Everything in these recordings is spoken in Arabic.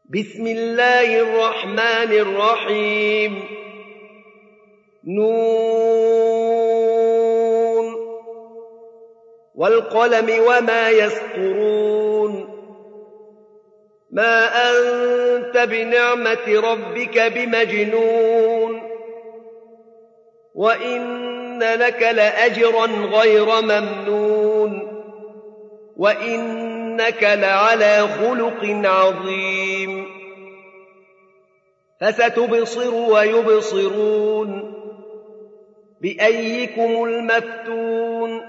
بسم الله الرحمن الرحيم نون والقلم وما يسطرون ما أنت بنعمة ربك بمجنون وإن لك لأجرا غير ممنون وإنك لعلى خلق عظيم فستبصر ويبصرون بأيكم المفتون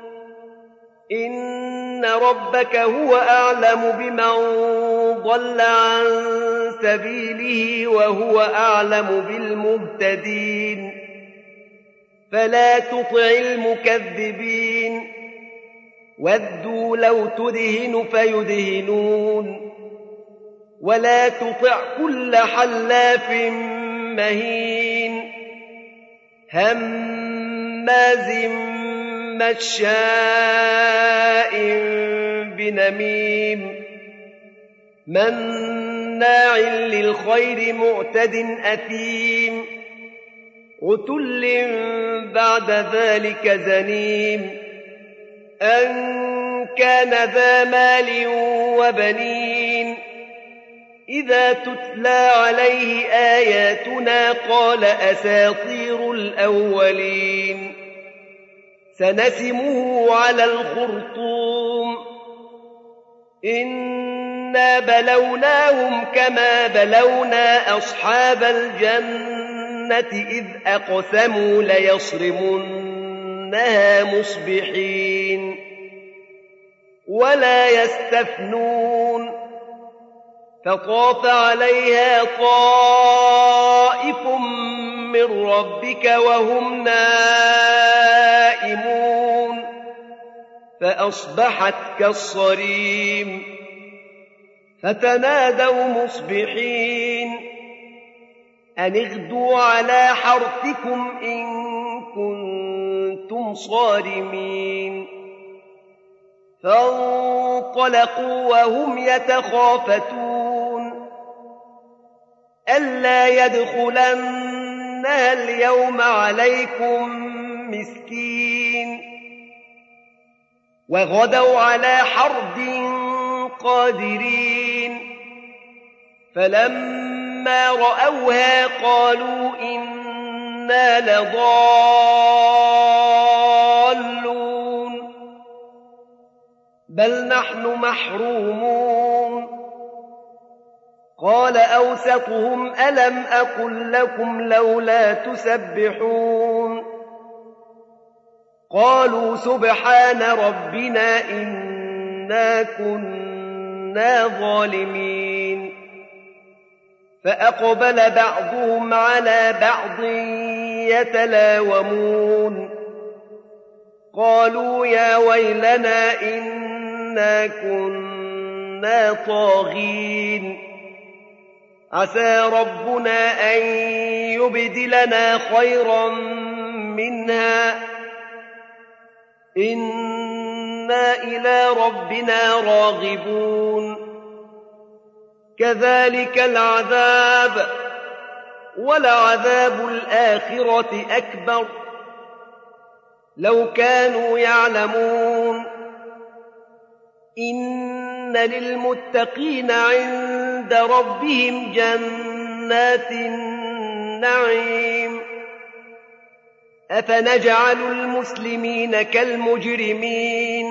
إن ربك هو أعلم بمن ضل عن سبيله وهو أعلم بالمهتدين فلا تطع المكذبين ودوا لو تدهن فيدهنون ولا تطع كل حلاف مهين هماز مشاء بنميم مناع للخير معتد أثيم عتل بعد ذلك زنيم أن كان ذا مال وبنين إذا تتلى عليه آياتنا قال أساطير الأولين سنسمه على الخرطوم إنا بلوناهم كما بلونا أصحاب الجنة إذ أقسموا ليصرمنها مصبحين ولا يستثنون فطاف عليها طائف من ربك وهم نائمون فأصبحت كالصريم فتنادوا مصبحين أن اغدوا على حرثكم إن كنتم صارمين فانطلقوا وهم يتخافتون ألا يدخلنها اليوم عليكم مسكين وغدوا على حرد قادرين فلما رأوها قالوا إنا لضالون بل نحن محرومون قال أوسطهم ألم أقل لكم لولا تسبحون قالوا سبحان ربنا إنا كنا ظالمين فأقبل بعضهم على بعض يتلاومون قالوا يا ويلنا إنا كنا طاغين عسى ربنا أن يبدلنا خيرا منها إنا إلى ربنا راغبون كذلك العذاب ولعذاب الآخرة أكبر لو كانوا يعلمون إن للمتقين عند ربهم جنات النعيم أفنجعل المسلمين كالمجرمين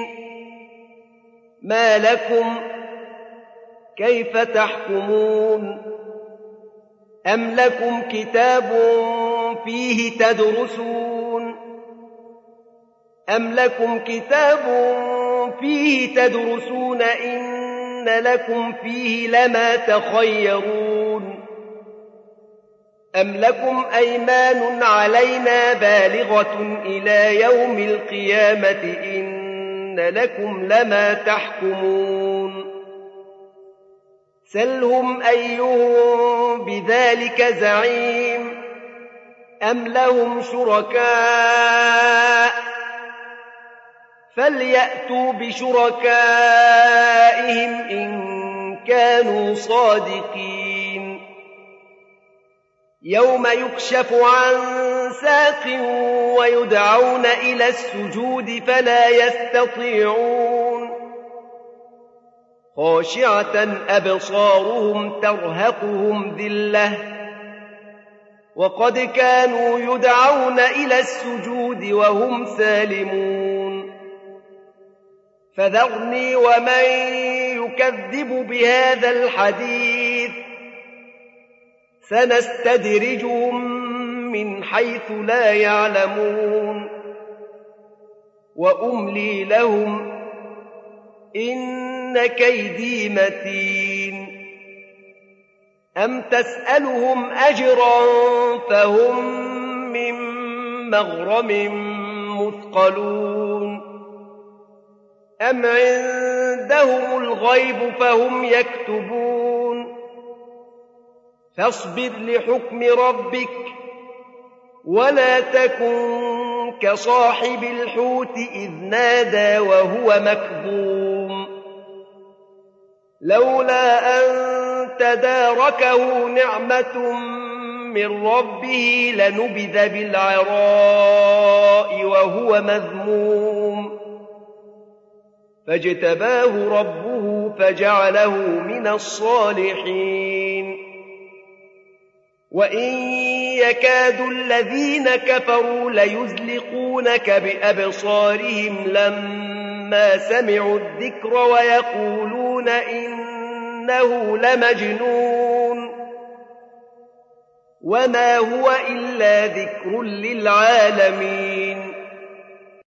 ما لكم كيف تحكمون أم لكم كتاب فيه تدرسون إن لكم فيه لما تخيرون أم لكم أيمان علينا بالغة إلى يوم القيامة إن لكم لما تحكمون سلهم أيهم بذلك زعيم أم لهم شركاء فليأتوا بشركائهم إن كانوا صادقين يوم يكشف عن ساق ويدعون إلى السجود فلا يستطيعون خاشعة أبصارهم ترهقهم ذلة وقد كانوا يدعون إلى السجود وهم سالمون فذرني ومن يكذب بهذا الحديث سنستدرجهم من حيث لا يعلمون وأملي لهم إن كيدي متين أم تسألهم أجرا فهم من مغرم مثقلون أم عندهم الغيب فهم يكتبون فاصبر لحكم ربك ولا تكن كصاحب الحوت إذ نادى وهو مكظوم لولا أن تداركه نعمة من ربه لنبذ بالعراء وهو مذموم فاجتباه ربه فجعله من الصالحين وإن يكاد الذين كفروا ليزلقونك بأبصارهم لما سمعوا الذكر ويقولون إنه لمجنون وما هو إلا ذكر للعالمين